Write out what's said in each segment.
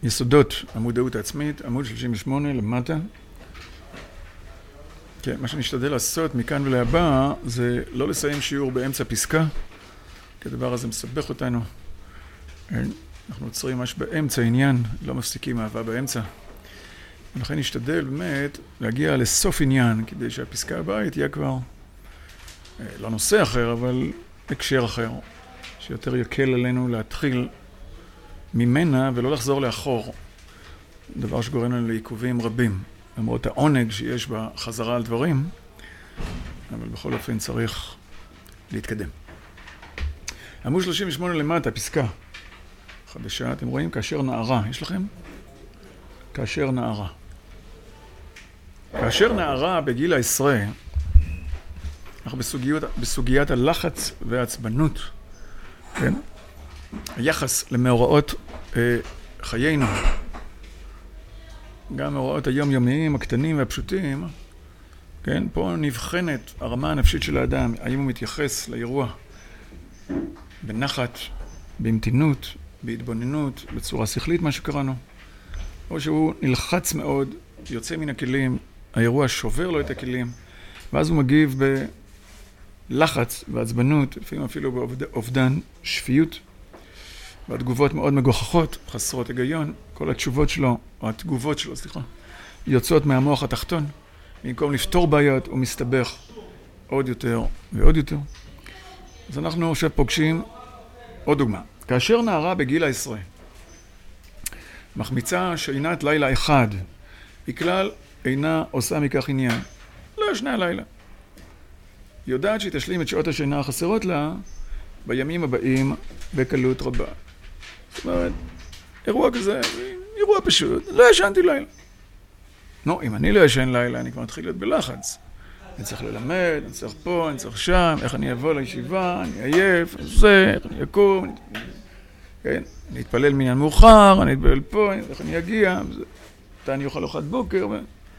יסודות המודעות העצמית, עמוד 38 למטה. כן, מה שנשתדל לעשות מכאן ולהבא זה לא לסיים שיעור באמצע פסקה, כי הדבר הזה מסבך אותנו. אנחנו עוצרים ממש באמצע עניין, לא מפסיקים אהבה באמצע. ולכן נשתדל באמת להגיע לסוף עניין, כדי שהפסקה הבאה תהיה כבר לא נושא אחר, אבל הקשר אחר, שיותר יקל עלינו להתחיל ממנה ולא לחזור לאחור. דבר שגורם לנו לעיכובים רבים, למרות העונג שיש בחזרה על דברים, אבל בכל אופן צריך להתקדם. עמוד 38 למטה, פסקה חדשה, אתם רואים? כאשר נערה, יש לכם? כאשר נערה. כאשר נערה בגיל העשרה, אנחנו בסוגיית הלחץ והעצבנות, כן? היחס למאורעות חיינו, גם מאורעות היומיומיים, הקטנים והפשוטים, כן? פה נבחנת הרמה הנפשית של האדם, האם הוא מתייחס לאירוע בנחת, במתינות, בהתבוננות, בצורה שכלית, מה שקראנו, או שהוא נלחץ מאוד, יוצא מן הכלים, האירוע שובר לו את הכלים, ואז הוא מגיב בלחץ ועצבנות, לפעמים אפילו באובדן שפיות, והתגובות מאוד מגוחכות, חסרות היגיון, כל התשובות שלו, או התגובות שלו, יוצאות מהמוח התחתון, במקום לפתור בעיות הוא מסתבך עוד יותר ועוד יותר. אז אנחנו עכשיו פוגשים עוד דוגמה. כאשר נערה בגיל העשרה מחמיצה שינת לילה אחד, בכלל אינה עושה מכך עניין. לא ישנה לילה. היא יודעת שהיא תשלים את שעות השינה החסרות לה בימים הבאים בקלות רבה. זאת אומרת, אירוע כזה, אירוע פשוט, לא ישנתי לילה. נו, אם אני לא ישן לילה, אני כבר מתחיל להיות בלחץ. אני צריך ללמד, אני צריך פה, אני צריך שם, איך אני אבוא לישיבה, אני עייף, איך אני אקום, כן? אני אתפלל מניין מאוחר, אני אתפלל פה, איך אני אגיע, אני אוכל ארוחת בוקר,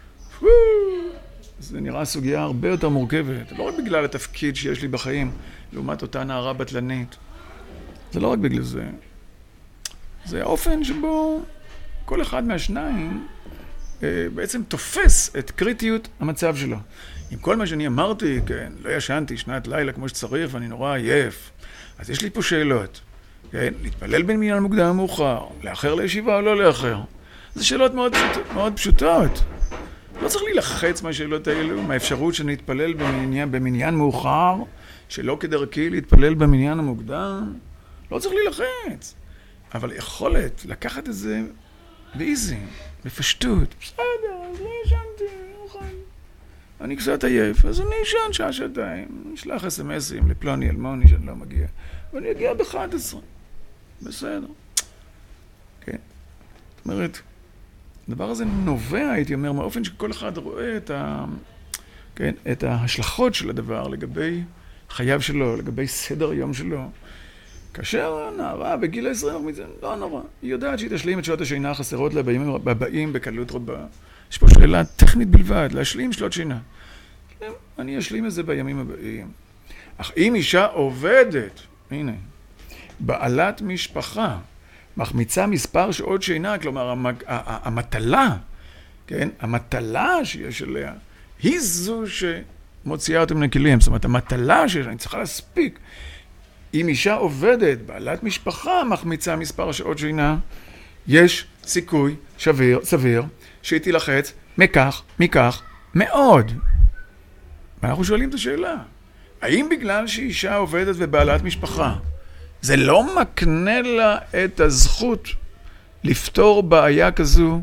זה נראה סוגיה הרבה יותר מורכבת, לא רק בגלל התפקיד שיש לי בחיים, לעומת אותה נערה בטלנית. זה לא רק בגלל זה. זה האופן שבו כל אחד מהשניים בעצם תופס את קריטיות המצב שלו. עם כל מה שאני אמרתי, כן, לא ישנתי שנת לילה כמו שצריך ואני נורא עייף, אז יש לי פה שאלות. כן, להתפלל בין מניין מוקדם ומאוחר, לאחר לישיבה או לא לאחר. זה שאלות מאוד פשוטות. לא צריך להילחץ מהשאלות האלו, מהאפשרות שנתפלל במניין מאוחר, שלא כדרכי להתפלל במניין המוקדם. לא צריך להילחץ. אבל יכולת לקחת את זה באיזי, בפשטות. בסדר, אז לא ישנתי, אני קצת עייף, אז אני ישן שעה שעתיים. נשלח אס-אמסים לפלוני אלמוני שאני לא מגיע. ואני אגיע ב-11. בסדר. כן. זאת אומרת, הדבר הזה נובע, הייתי אומר, מאופן שכל אחד רואה את ההשלכות של הדבר לגבי חייו שלו, לגבי סדר היום שלו. כאשר נערה בגיל 20, לא נורא. היא יודעת שהיא תשלים את שעות השינה החסרות לה בימים הבאים בקלות רבה. יש פה שאלה טכנית בלבד, להשלים שעות שינה. אני אשלים את זה בימים הבאים. אך אם אישה עובדת, הנה, בעלת משפחה, מחמיצה מספר שעות שינה, כלומר, המטלה, כן, המטלה שיש עליה, היא זו שמוציאה אותם לכלים. זאת אומרת, המטלה שיש, אני צריכה להספיק. אם אישה עובדת, בעלת משפחה, מחמיצה מספר שעות שינה, יש סיכוי סביר שהיא תילחץ מכך מאוד. ואנחנו שואלים את השאלה, האם בגלל שאישה עובדת ובעלת משפחה, זה לא מקנה לה את הזכות לפתור בעיה כזו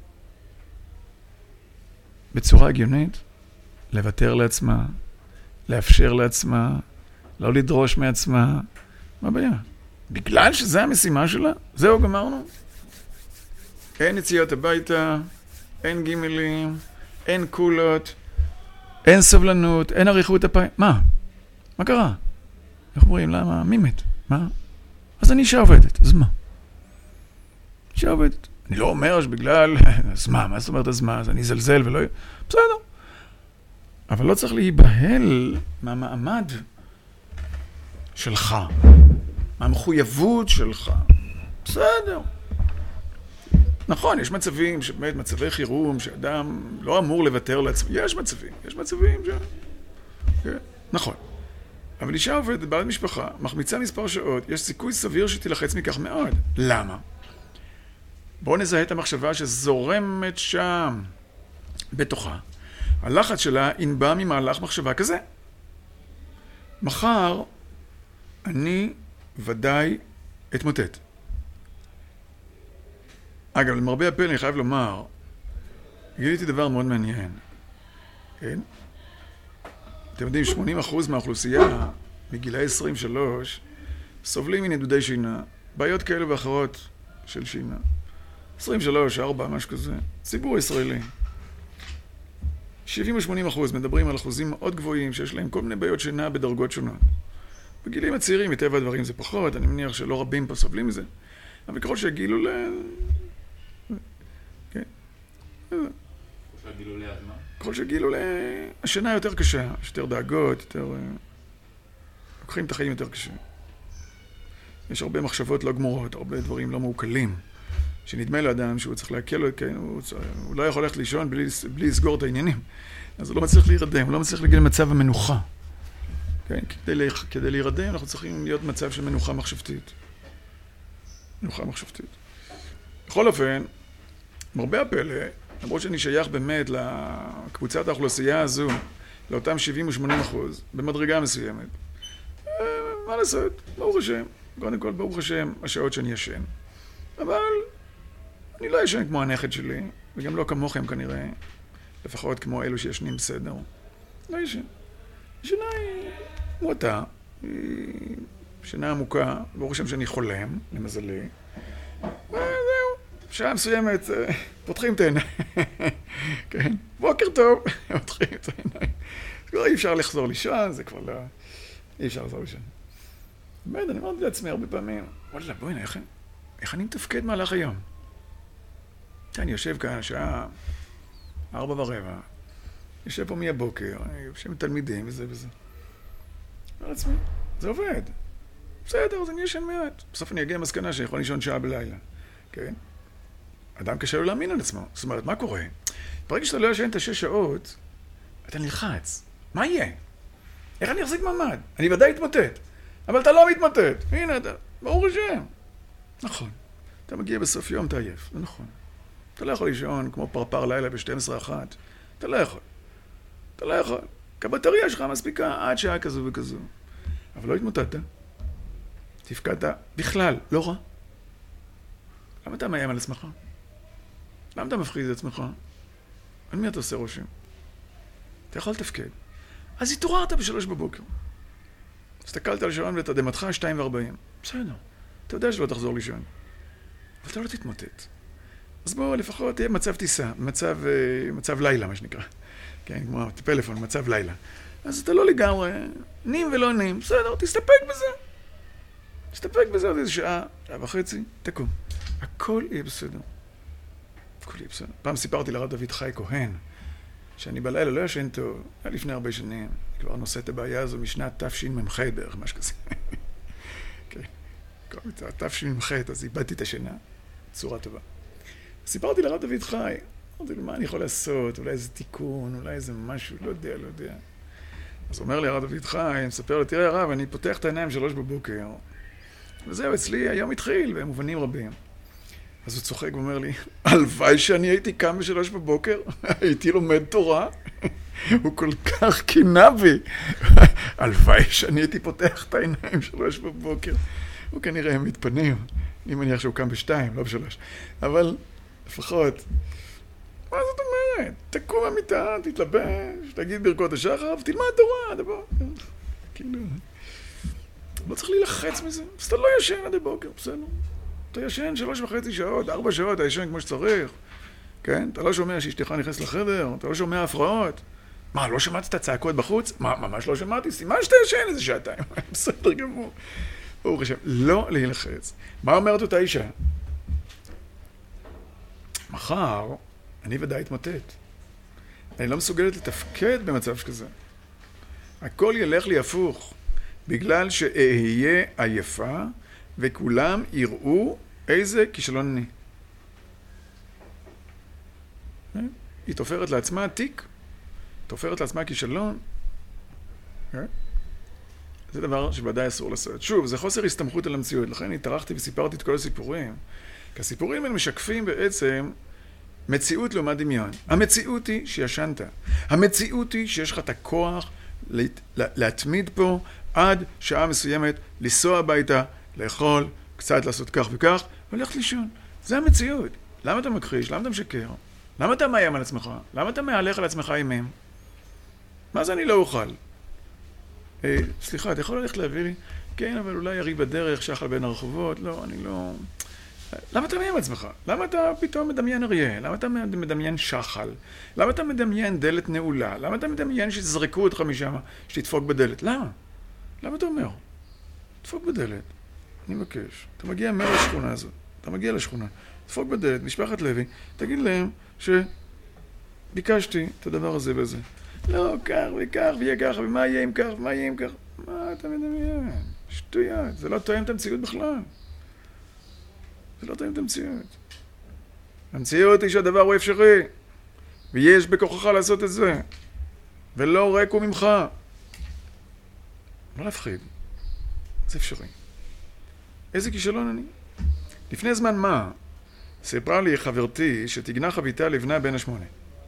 בצורה הגיונית? לוותר לעצמה, לאפשר לעצמה, לא לדרוש מעצמה. מה הבעיה? בגלל שזה המשימה שלה? זהו, גמרנו? אין יציאות הביתה, אין גימלים, אין קולות, אין סבלנות, אין עריכות הפעם. מה? מה קרה? איך אומרים? למה? מי מת? מה? אז אני אישה עובדת, אז מה? אישה עובדת. אני לא אומר שבגלל, אז מה זאת אומרת אז מה? אז אני זלזל ולא... בסדר. אבל לא צריך להיבהל מהמעמד שלך, מהמחויבות שלך. בסדר. נכון, יש מצבים שבאמת מצבי חירום, שאדם לא אמור לוותר לעצמו. יש מצבים ש... כן, נכון. אבל אישה עובדת בעלת משפחה, מחמיצה מספר שעות, יש סיכוי סביר שתלחץ מכך מאוד. למה? בואו נזהה את המחשבה שזורמת שם בתוכה. הלחץ שלה ינבע ממהלך מחשבה כזה. מחר אני ודאי אתמוטט. אגב, למרבה הפלא אני חייב לומר, גיליתי דבר מאוד מעניין. כן? אתם יודעים, 80% מהאוכלוסייה מגילאי 23 סובלים מנדודי שינה, בעיות כאלה ואחרות של שינה. 23, 4, משהו כזה. ציבור ישראלי. 70-80% מדברים על אחוזים מאוד גבוהים שיש להם כל מיני בעיות שינה בדרגות שונות. בגילים הצעירים, מטבע הדברים זה פחות, אני מניח שלא רבים פה סובלים מזה. אבל ככל שהגילו כן. שהגילו ליד מה? ככל שגילו השינה יותר קשה, יש יותר דאגות, יותר... לוקחים את החיים יותר קשה. יש הרבה מחשבות לא גמורות, הרבה דברים לא מעוקלים, שנדמה לאדם שהוא צריך להקל, כן, הוא לא יכול ללכת לישון בלי לסגור את העניינים. אז הוא לא מצליח להירדם, הוא לא מצליח להגיע למצב המנוחה. כן? כדי להירדם אנחנו צריכים להיות מצב של מנוחה מחשבתית. מנוחה מחשבתית. בכל אופן, מרבה הפלא, למרות שאני שייך באמת לקבוצת האוכלוסייה הזו, לאותם 70-80%, במדרגה מסוימת. מה לעשות? ברוך השם. קודם כל, ברוך השם, השעות שאני ישן. אבל אני לא ישן כמו הנכד שלי, וגם לא כמוכם כנראה, לפחות כמו אלו שישנים בסדר. לא ישן. ישנה היא מועטה, היא שינה עמוקה, ברוך השם שאני חולם, למזלי. וזהו, שעה מסוימת, פותחים את העיניים. כן, בוקר טוב, פותחים את העיניים. כבר אי אפשר לחזור לישון, זה כבר לא... אי אפשר לחזור לישון. באמת, אני אמרתי לעצמי הרבה פעמים, וואלה, בואי, איך אני מתפקד מהלך היום? אני יושב כאן, שעה 4:15, יושב פה מהבוקר, יושב עם תלמידים וזה וזה. אומר לעצמי, זה עובד. בסדר, אז אני ישן מעט. בסוף אני אגיע למסקנה שאני יכול לישון שעה בלילה. כן? אדם קשה לו להאמין על עצמו. זאת אומרת, מה קורה? ברגע שאתה לא ישן את 6 שעות, אתה נלחץ. מה יהיה? איך אני אחזיק מעמד? אני ודאי אתמוטט. אבל אתה לא מתמוטט. הנה, אתה, ברוך השם. נכון. אתה מגיע בסוף יום, אתה עייף. זה נכון. אתה לא יכול לישון כמו פרפר לילה ב-12:00. אתה לא יכול. אתה לא יכול. כי הבטריה שלך מספיקה עד שעה כזו וכזו. אבל לא התמוטטת. תפקדת בכלל, לא רע. למה אתה מאיים על עצמך? למה אתה מפחיד את עצמך? על מי אתה עושה רושם? אתה יכול לתפקד. אז התעוררת ב-3:00. הסתכלת על שעון לתדהמתך 2:40. בסדר. אתה יודע שלא תחזור לישון. אבל אתה לא תתמוטט. אז בוא לפחות תהיה מצב טיסה, מצב לילה, מה שנקרא. כן, כמו פלאפון, מצב לילה. אז אתה לא לגמרי נים ולא נים. בסדר, תסתפק בזה. תסתפק בזה עוד איזה שעה וחצי, תקום. הכל יהיה בסדר. הכל יהיה בסדר. פעם סיפרתי לרב דוד חי כהן, שאני בלילה לא ישן טוב, היה לפני הרבה שנים. אני כבר נושא את הבעיה הזו משנת תשמ"ח בערך, משהו כזה. כן. תשמ"ח, אז איבדתי את השינה. צורה טובה. סיפרתי לרב דוד חי, אמרתי לו, מה אני יכול לעשות? אולי איזה תיקון, אולי איזה משהו, לא יודע. אז אומר לי הרב דוד חי, מספר לו, תראה הרב, אני פותח את העיניים 3:00. וזהו, אצלי היום התחיל, במובנים רבים. אז הוא צוחק ואומר לי, הלוואי שאני הייתי קם ב3:00, הייתי לומד תורה. הוא כל כך קינה בי. הלוואי שאני הייתי פותח את העיניים 3:00. הוא כנראה מתפנים. אני מניח שהוא קם ב2, לא ב3. אבל לפחות, מה זאת אומרת? תקום במיטה, תתלבש, תגיד ברכות השחר, ותלמד תורה, דבר. כאילו, לא צריך להילחץ מזה. אז אתה לא ישן עד הבוקר, בסדר. אתה ישן 3.5 שעות, 4 שעות, אתה ישן כמו שצריך. כן? אתה לא שומע שאשתך נכנס לחדר, אתה לא שומע הפרעות. מה, לא שמעת את הצעקות בחוץ? מה, ממש לא שמעתי? סימן שאתה ישן איזה שעתיים. בסדר גמור. ברוך השם, לא להילחץ. מה אומרת אותה אישה? מחר, אני ודאי אתמוטט. אני לא מסוגלת לתפקד במצב שכזה. הכל ילך לי הפוך, בגלל שאהיה עייפה, וכולם יראו איזה כישלון אני. היא תופרת לעצמה תיק, תופרת לעצמה כישלון. זה דבר שוודאי אסור לעשות. שוב, זה חוסר הסתמכות על המציאות, לכן אני טרחתי וסיפרתי את כל הסיפורים. כי הסיפורים הם משקפים בעצם מציאות לעומת דמיון. המציאות היא שישנת. המציאות היא שיש לך את הכוח להתמיד פה עד שעה מסוימת, לנסוע הביתה, לאכול, קצת לעשות כך וכך, וללכת לישון. זה המציאות. למה אתה מכחיש? למה אתה משקר? למה אתה מאיים על עצמך? למה אתה מהלך על עצמך אימים? מה זה אני לא אוכל? סליחה, אתה יכול ללכת להביא לי? כן, אבל אולי יריב בדרך, שחל בין הרחובות. לא, אני לא... למה אתה מאיים על עצמך? למה אתה פתאום מדמיין אריה? למה אתה מדמיין שחל? למה אתה מדמיין דלת נעולה? למה אתה מדמיין שתזרקו אותך משם, שתדפוק בדלת? למה? למה אתה אומר? תדפוק בדלת. אני מבקש. אתה מגיע מהשכונה הזאת. אתה מגיע לשכונה. תדפוק בדלת, משפחת לוי. תגיד להם שביקשתי את הדבר הזה וזה. לא, כך וכך ויהיה כך, ומה יהיה אם כך, ומה יהיה אם כך. מה אתה מדמיין? שטויות. זה לא תואם את המציאות בכלל. זה לא תואם את המציאות. המציאות היא שהדבר הוא אפשרי, ויש בכוחך לעשות את זה, ולא רק הוא ממך. לא להפחיד. זה אפשרי. איזה כישלון אני? לפני זמן מה, סיפרה לי חברתי שתגנה חביתה לבנה בן 8.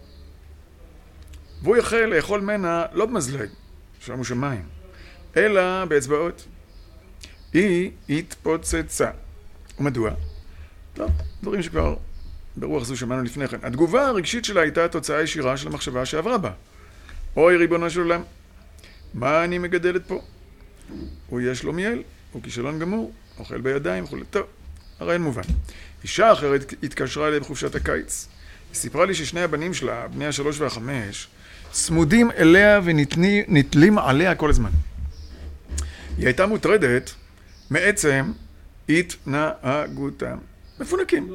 והוא יחל לאכול מנה לא במזלג, שלמו שמיים, אלא באצבעות. היא התפוצצה. ומדוע? לא, דברים שכבר ברוח זו שמענו לפני כן. התגובה הרגשית שלה הייתה תוצאה ישירה של המחשבה שעברה בה. אוי ריבונו של עולם, מה אני מגדלת פה? הוא יש לו מיל, הוא כישלון גמור, אוכל בידיים, וכו'. טוב, הרעיון מובן. אישה אחרת התקשרה אליה בחופשת הקיץ. היא סיפרה לי ששני הבנים שלה, בני 3 ו5, צמודים אליה ונתלים עליה כל הזמן. היא הייתה מוטרדת מעצם התנהגותם. מפונקים.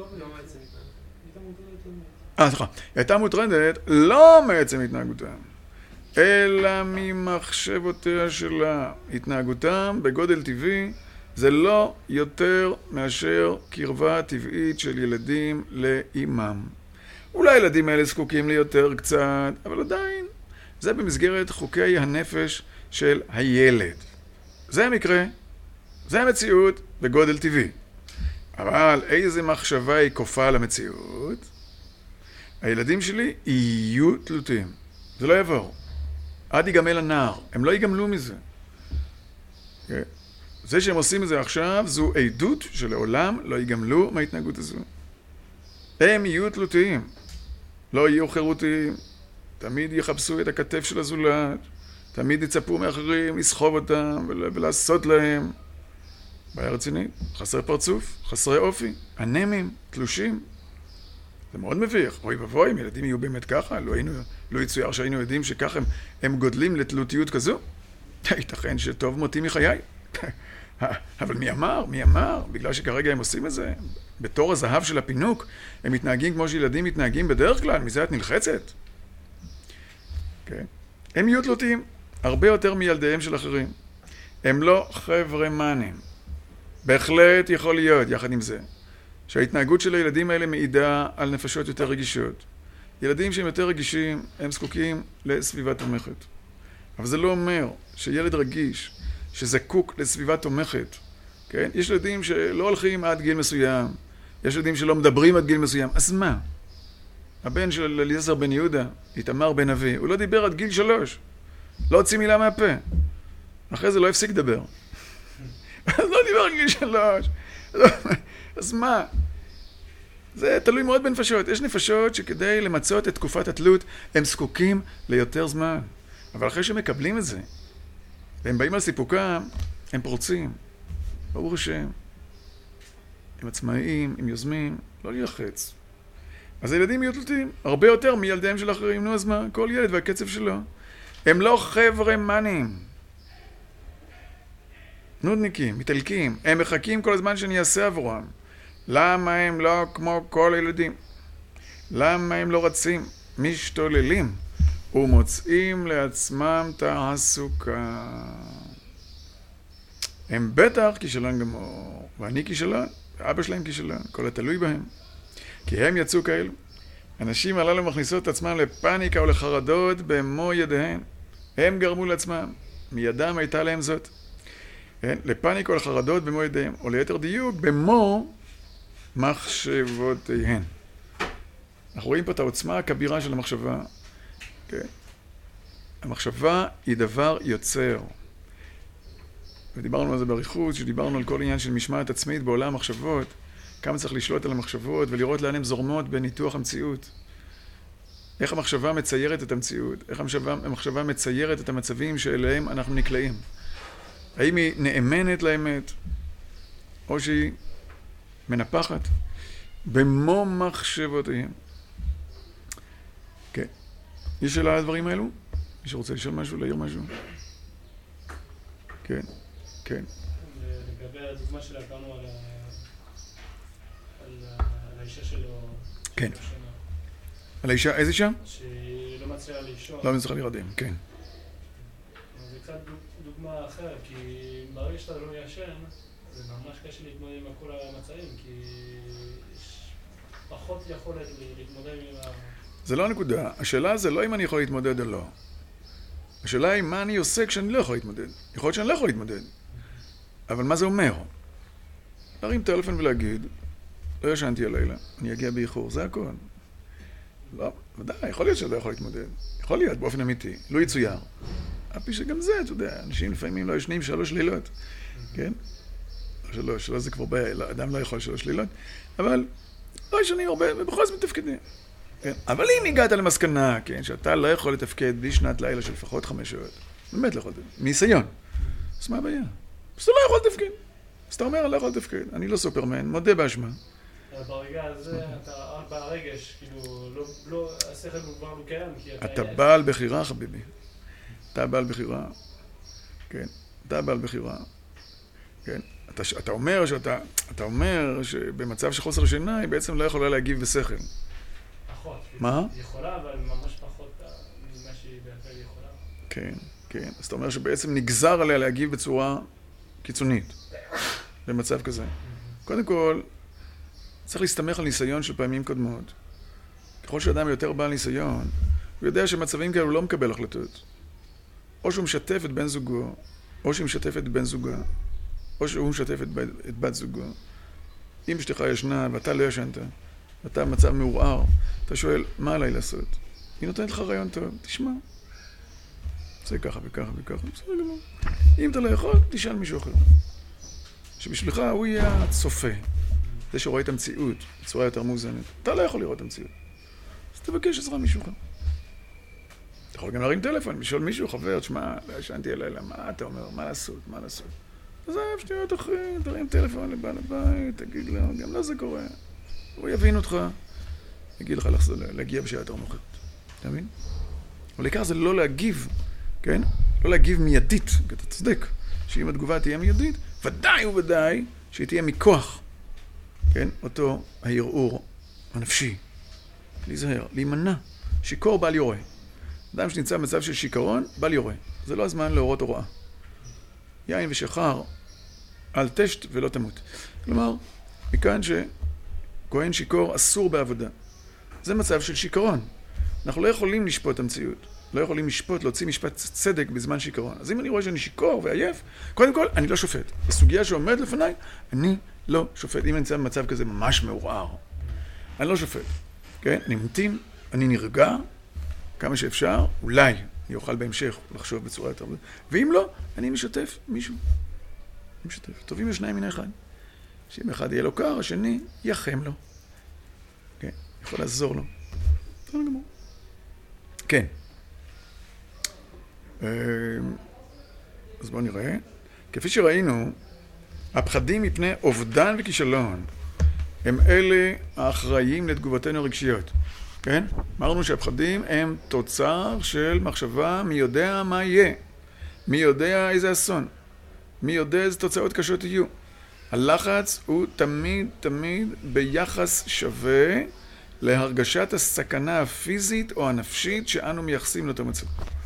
סליחה. היא הייתה מוטרדת לא מעצם התנהגותם, אלא ממחשבותיה שלה. התנהגותם בגודל טבעי זה לא יותר מאשר קרבה טבעית של ילדים לאימם. אולי הילדים האלה זקוקים לי יותר קצת, אבל עדיין זה במסגרת חוקי הנפש של הילד. זה המקרה, זה המציאות בגודל טבעי. אבל איזה מחשבה היא כופה על המציאות? הילדים שלי יהיו תלותים. זה לא יעבור. עד יגמל הנער. הם לא יגמלו מזה. זה שהם עושים את זה עכשיו, זו עדות שלעולם לא יגמלו מההתנהגות הזו. הם יהיו תלותיים. לא יהיו חירותיים. תמיד יחפשו את הכתף של הזולת. תמיד יצפו מאחרים לסחוב אותם ולעשות להם. בעיה רצינית, חסרי פרצוף, חסרי אופי, אנמים, תלושים. זה מאוד מביך. אוי ובוי, אם ילדים יהיו באמת ככה, לא יצויר שהיינו יודעים שככה הם גודלים לתלותיות כזו. ייתכן שטוב מותי מחיי. אבל מי אמר? מי אמר? בגלל שכרגע הם עושים את זה, בתור הזהב של הפינוק, הם מתנהגים כמו שילדים מתנהגים בדרך כלל, מזה את נלחצת. הם יהיו תלותיים, הרבה יותר מילדיהם של אחרים. הם לא חברמנים. בהחלט יכול להיות, יחד עם זה, שההתנהגות של הילדים האלה מעידה על נפשות יותר רגישות. ילדים שהם יותר רגישים, הם זקוקים לסביבה תומכת. אבל זה לא אומר שילד רגיש, שזקוק לסביבה תומכת, כן? יש ילדים שלא הולכים עד גיל מסוים, יש ילדים שלא מדברים עד גיל מסוים, אז מה? הבן של אליעזר בן יהודה, איתמר בן אבי, הוא לא דיבר עד גיל 3, לא הוציא מילה מהפה, אחרי זה לא הפסיק לדבר. אז לא דיבר עד גיל 3, אז מה? זה תלוי מאוד בנפשות. יש נפשות שכדי למצות את תקופת התלות, הם זקוקים ליותר זמן. אבל אחרי שמקבלים את זה, והם באים על סיפוקם, הם פורצים. ברוך השם. הם עצמאיים, הם יוזמים, לא להילחץ. אז הילדים יהיו תלותיים, הרבה יותר מילדיהם של אחרים. נו, אז מה? כל ילד והקצב שלו. הם לא חברמנים. נודניקים, מתעלקים. הם מחכים כל הזמן שאני אעשה עבורם. למה הם לא כמו כל הילדים? למה הם לא רצים? משתוללים ומוצאים לעצמם תעסוקה. הם בטח כישלון גמור, ואני כישלון, ואבא שלהם כישלון, כל התלוי בהם. כי הם יצאו כאלו. הנשים הללו מכניסות את עצמם לפאניקה או לחרדות במו ידיהן. הם גרמו לעצמם, מידם הייתה להם זאת. לפאניקה או לחרדות במו ידיהם, או ליתר דיוק, במו מחשבותיהן. אנחנו רואים פה את העוצמה הכבירה של המחשבה. כן? המחשבה היא דבר יוצר. ודיברנו על זה בריחוץ, שדיברנו על כל עניין של משמעת עצמית בעולם המחשבות, כמה צריך לשלוט על המחשבות ולראות לאן הן זורמות בניתוח המציאות. איך המחשבה מציירת את המציאות, איך המחשבה מציירת את המצבים שאליהם אנחנו נקלעים. האם היא נאמנת לאמת, או שהיא מנפחת במו מחשבותיהם. כן. יש שאלה על הדברים האלו? מי שרוצה לשאול משהו, להעיר משהו? כן, כן. לגבי הדוגמה שלה, קראנו על האישה שלו. כן. על האישה, איזה אישה? שהיא לא מצליחה לישון. לא מצליחה להירדם, כן. זה קצת דוגמה אחרת, כי ברגע שאתה לא ישן, זה ממש קשה להתמודד עם כל המצבים, כי יש פחות יכולת להתמודד עם זה לא הנקודה. השאלה זה לא אם אני יכול להתמודד או לא. השאלה היא מה אני עושה כשאני לא יכול להתמודד. יכול להיות שאני לא יכול להתמודד. אבל מה זה אומר? להרים טלפון ולהגיד, לא ישנתי הלילה, אני אגיע באיחור, זה הכל. לא, ודאי, יכול להיות שאני לא יכול להתמודד. יכול להיות באופן אמיתי, לא יצויר. אפי שגם זה, אתה יודע, אנשים לפעמים לא ישנים 3 לילות, כן? 3 זה כבר בעיה, אדם לא יכול 3 לילות, אבל לא ישנים הרבה, ובכל זאת מתפקדים. כן? אבל אם הגעת למסקנה, כן, שאתה לא יכול לתפקד בלי שנת לילה של לפחות 5 שעות, באמת לא יכול לתפקד, מניסיון, אז מה הבעיה? אז אתה לא יכול לתפקד. אז אתה אומר, אני לא יכול לתפקד, אני לא סופרמן, מודה באשמה. ברגע הזה, אתה ברגש, כאילו, לא, השכל הוא כבר לא קיים, כי אתה בעל בחירה, חביבי. אתה בעל בחירה. כן, אתה בעל בחירה. כן, אתה אומר שבמצב של חוסר שינה, היא בעצם לא יכולה להגיב בשכל. פחות. מה? היא יכולה, אבל ממש פחות ממה שהיא בהחלט יכולה. כן, כן. אז אתה אומר שבעצם נגזר עליה להגיב בצורה קיצונית. במצב כזה. קודם כל, צריך להסתמך על ניסיון של פעמים קודמות. ככל שאדם יותר בעל ניסיון, הוא יודע שמצבים כאלה הוא לא מקבל החלטות. או שהוא משתף את בן זוגו, או שהיא משתפת את בן זוגה, או שהוא משתף את בת זוגו. אם אשתך ישנה ואתה לא ישנת, ואתה במצב מעורער, אתה שואל, מה עליי לעשות? היא נותנת לך רעיון טוב, תשמע. זה ככה וככה וככה, בסדר גמור. אם אתה לא יכול, תשאל מישהו אחר. שבשבילך הוא יהיה הצופה. זה שרואה את המציאות בצורה יותר מאוזנת. אתה לא יכול לראות את המציאות. אז תבקש עזרה מישהו אחר. אתה יכול גם להרים טלפון, לשאול מישהו, חבר, תשמע, לא ישנתי הלילה, מה אתה אומר? מה לעשות? מה לעשות? אז שטויות אחרי, תרים טלפון לבעל הבית, תגיד לו, גם לא זה קורה. הוא יבין אותך, יגיד לך להגיע בשעה יותר מאוחרת. אתה מבין? אבל העיקר זה לא להגיב, כן? לא להגיב מיידית, כי אתה צודק, שאם התגובה תהיה מיידית, ודאי וודאי שהיא תהיה מכוח, כן? אותו הערעור הנפשי. להיזהר, להימנע. שיקור בל יורה. אדם שנמצא במצב של שיקרון, בל יורה. זה לא הזמן להורות הוראה. יין ושחר, אל תשת ולא תמות. כלומר, מכאן שכהן שיקור אסור בעבודה. זה מצב של שיקרון. אנחנו לא יכולים לשפוט את המציאות. לא יכולים לשפוט, להוציא משפט צדק בזמן שיקרון. אז אם אני רואה שאני שיקור ועייף, קודם כל, אני לא שופט. בסוגיה שעומד לפניי, אני לא שופט. אם אני נמצא במצב כזה ממש מעורער, אני לא שופט. כן? אני ממתין, אני נרגע, כמה שאפשר, אולי אני אוכל בהמשך לחשוב בצורה יותר... ואם לא, אני משתף מישהו. אני משתף. טובים לשניים מן אחד. שאם אחד יהיה לו קר, השני יחם לו. כן? יכול לעזור לו. בסדר גמור. כן. אז בואו נראה. כפי שראינו, הפחדים מפני אובדן וכישלון הם אלה האחראים לתגובתנו הרגשיות. כן? אמרנו שהפחדים הם תוצר של מחשבה מי יודע מה יהיה. מי יודע איזה אסון. מי יודע איזה תוצאות קשות יהיו. הלחץ הוא תמיד ביחס שווה להרגשת הסכנה הפיזית או הנפשית שאנו מייחסים לאותו מצב.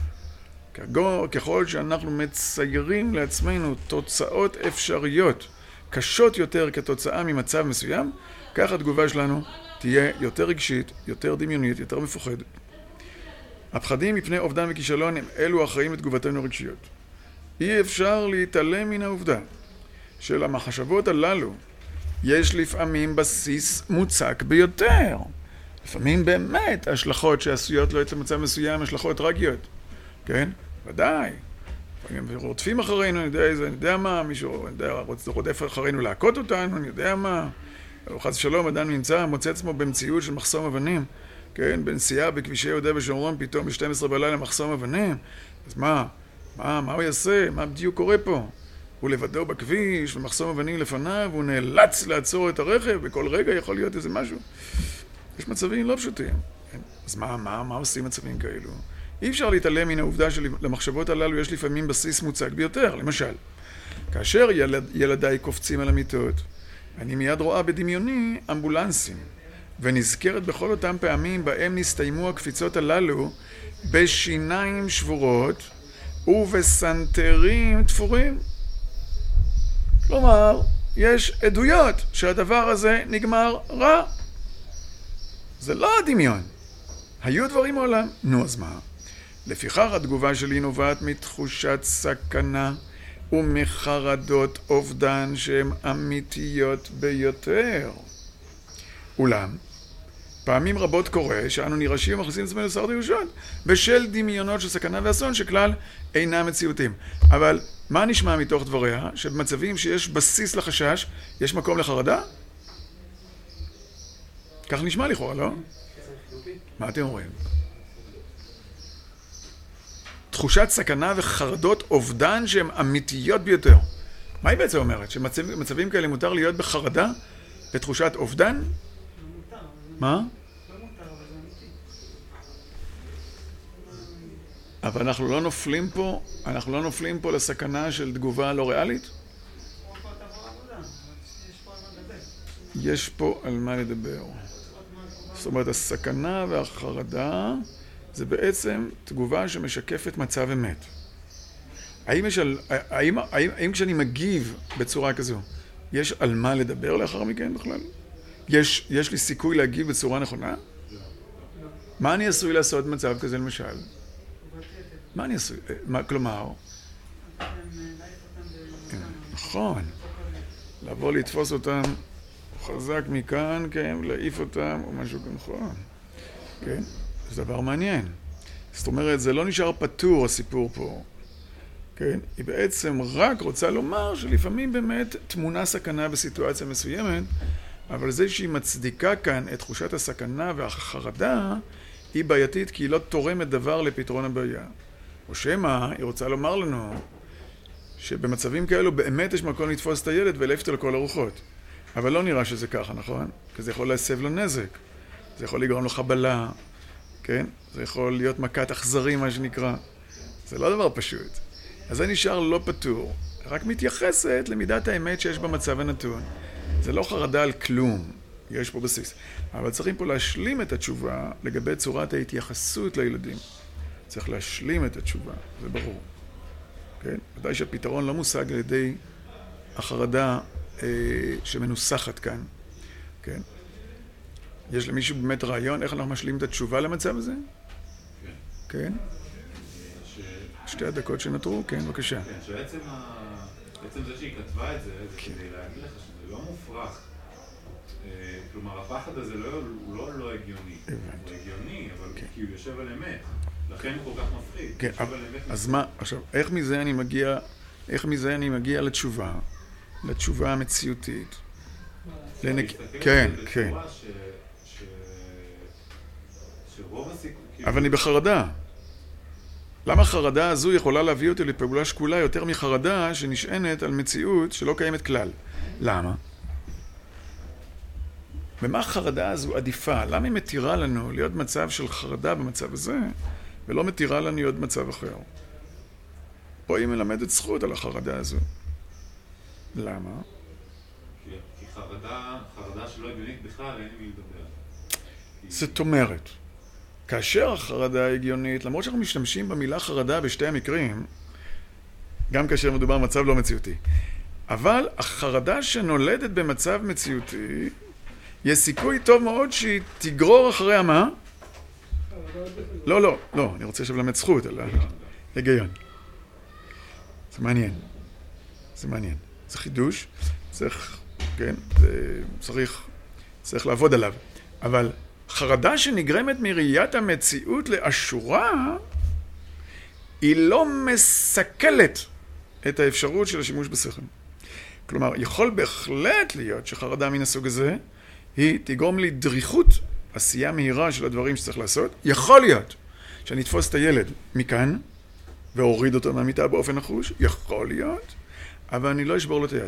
ככל שאנחנו מציירים לעצמנו תוצאות אפשריות קשות יותר כתוצאה ממצב מסוים, כך התגובה שלנו תהיה יותר רגשית, יותר דמיונית, יותר מפוחדת. הפחדים מפני אובדן וכישלון הם אלו האחראים לתגובתנו הרגשיות. אי אפשר להתעלם מן העובדה שלמחשבות הללו יש לפעמים בסיס מוצק ביותר. לפעמים באמת השלכות שעשויות לו למצב מסוים, השלכות טרגיות. כן? ודאי. רודפים אחרינו, אני יודע מה, מישהו רודף אחרינו להכות אותנו, אני יודע מה. חס ושלום, אדם מוצא עצמו במציאות של מחסום אבנים, כן? בנסיעה בכבישי יהודה ושומרון, פתאום ב-12 בלילה מחסום אבנים. אז מה הוא יעשה? מה בדיוק קורה פה? הוא לבדו בכביש, ומחסום אבנים לפניו, והוא נאלץ לעצור את הרכב, בכל רגע יכול להיות איזה משהו. יש מצבים לא פשוטים. אז מה עושים מצבים כאלו? אי אפשר להתעלם מן העובדה שלמחשבות הללו יש לפעמים בסיס מוצק ביותר. למשל, כאשר ילדיי קופצים על המיטות, אני מיד רואה בדמיוני אמבולנסים, ונזכרת בכל אותם פעמים בהם נסתיימו הקפיצות הללו בשיניים שבורות ובסנטרים תפורים. כלומר, יש עדויות שהדבר הזה נגמר רע. זה לא הדמיון. היו דברים מעולם. נו, אז מה? לפיכך התגובה שלי נובעת מתחושת סכנה ומחרדות אובדן שהן אמיתיות ביותר. אולם, פעמים רבות קורה שאנו נרעשים ומכניסים את עצמנו לסערת רגשות בשל דמיונות של סכנה ואסון שכלל אינם מציאותיים. אבל מה נשמע מתוך דבריה? שבמצבים שיש בסיס לחשש, יש מקום לחרדה? כך נשמע לכאורה, לא? מה אתם אומרים? תחושת סכנה וחרדות אובדן שהן אמיתיות ביותר. מה היא בעצם אומרת? שמצבים כאלה מותר להיות בחרדה בתחושת אובדן? מה? אבל אנחנו לא נופלים פה לסכנה של תגובה לא ריאלית? יש פה על מה לדבר. זאת אומרת, הסכנה והחרדה זה בעצם תגובה שמשקפת מצב אמת. האם כשאני מגיב בצורה כזו, יש על מה לדבר לאחר מכן בכלל? יש לי סיכוי להגיב בצורה נכונה? מה אני עשוי לעשות במצב כזה למשל? מה אני עשוי? כלומר? נכון. לבוא לתפוס אותם חזק מכאן, כן, להעיף אותם או משהו נכון. כן? זה דבר מעניין. זאת אומרת, זה לא נשאר פתור הסיפור פה. כן? היא בעצם רק רוצה לומר שלפעמים באמת תמונה סכנה בסיטואציה מסוימת, אבל זה שהיא מצדיקה כאן את תחושת הסכנה והחרדה, היא בעייתית כי היא לא תורמת דבר לפתרון הבעיה. או שמה, היא רוצה לומר לנו שבמצבים כאלו באמת יש מקום לתפוס את הילד ולהעיף אותו לכל הרוחות. אבל לא נראה שזה ככה, נכון? כי זה יכול להסב לו נזק. זה יכול לגרום לו חבלה, כן? זה יכול להיות מכת אכזרי, מה שנקרא. זה לא דבר פשוט. אז זה נשאר לא פתור. רק מתייחסת למידת האמת שיש במצב הנתון. זה לא חרדה על כלום. יש פה בסיס. אבל צריכים פה להשלים את התשובה לגבי צורת ההתייחסות לילדים. צריך להשלים את התשובה, זה ברור. כן? ודאי שהפתרון לא מושג על ידי החרדה שמנוסחת כאן. כן? יש למישהו באמת רעיון איך אנחנו משלים את התשובה למצב הזה? כן. כן? שתי הדקות שנותרו, כן, בבקשה. כן, שעצם זה שהיא כתבה את זה, זה כדי להגיד לך שזה לא מופרך. כלומר, הפחד הזה הוא לא הגיוני. הוא הגיוני, אבל כי הוא יושב על אמת. לכן הוא כל כך מפחיד. כן, אז מה, עכשיו, איך מזה אני מגיע לתשובה? לתשובה המציאותית. כן, כן. אבל אני בחרדה. למה החרדה הזו יכולה להביא אותי לפעולה שקולה יותר מחרדה שנשענת על מציאות שלא קיימת כלל? למה? ומה החרדה הזו עדיפה? למה היא מתירה לנו להיות מצב של חרדה במצב הזה, ולא מתירה לנו להיות מצב אחר? פה היא מלמדת זכות על החרדה הזו. למה? כי חרדה שלא הגיונית בכלל, אין מי לדבר. זאת אומרת, כאשר החרדה הגיונית, למרות שאנחנו משתמשים במילה חרדה בשתי המקרים, גם כאשר מדובר במצב לא מציאותי, אבל החרדה שנולדת במצב מציאותי, יש סיכוי טוב מאוד שהיא תגרור אחריה מה? לא, אני רוצה עכשיו ללמד זכות, אלא היגיון. זה מעניין. זה חידוש, צריך, כן, צריך לעבוד עליו. אבל חרדה שנגרמת מראיית המציאות לאשורה, היא לא מסכלת את האפשרות של השימוש בשכל. כלומר, יכול בהחלט להיות שחרדה מן הסוג הזה, היא תגרום לי דריכות, עשייה מהירה של הדברים שצריך לעשות. יכול להיות שאני אתפוס את הילד מכאן, והוריד אותו מהמיטה באופן נחוש, יכול להיות, אבל אני לא אשבור לו את היד.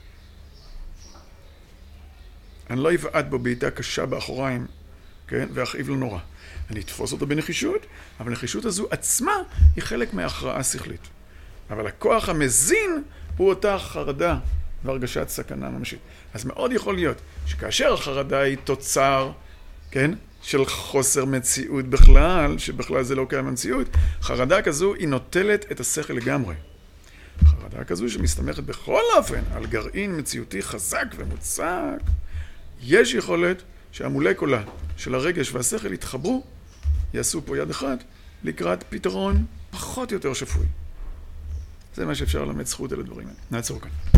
אני לא אבעט בו בעיטה קשה באחוריים, כן? ואכאיב לו נורא. אני אתפוס אותו בנחישות, אבל הנחישות הזו עצמה היא חלק מההכרעה השכלית. אבל הכוח המזין הוא אותה חרדה והרגשת סכנה ממשית. אז מאוד יכול להיות שכאשר החרדה היא תוצר, כן? של חוסר מציאות בכלל, שבכלל זה לא קיים במציאות, חרדה כזו היא נוטלת את השכל לגמרי. חרדה כזו שמסתמכת בכל אופן על גרעין מציאותי חזק ומוצק, יש יכולת שהמולקולה של הרגש והשכל יתחברו, יעשו פה יד אחת, לקראת פתרון פחות או יותר שפוי. זה מה שאפשר ללמד זכות על הדברים האלה. נעצור כאן.